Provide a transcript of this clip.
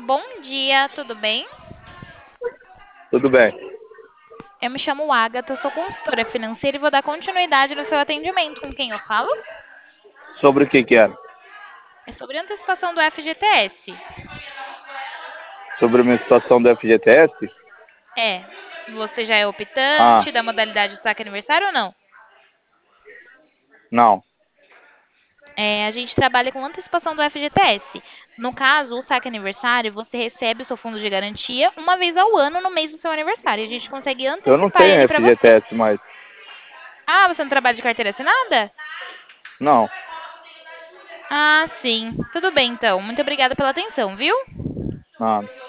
Bom dia, tudo bem? Tudo bem. Eu me chamo Agatha, sou consultora financeira e vou dar continuidade no seu atendimento. Com quem eu falo? Sobre o que que era? É sobre antecipação do FGTS. Sobre uma situação do FGTS? É, você já é Ah, optante da modalidade saque aniversário ou não? não. A gente trabalha com antecipação do FGTS. No caso, o saque aniversário, você recebe o seu fundo de garantia uma vez ao ano no mês do seu aniversário. E a gente consegue Eu não antecipar tenho ele para você. FGTS mais. Ah, você não trabalha de carteira assinada? Não. Ah, sim. Tudo bem, então. Muito obrigada pela atenção, viu? Nada.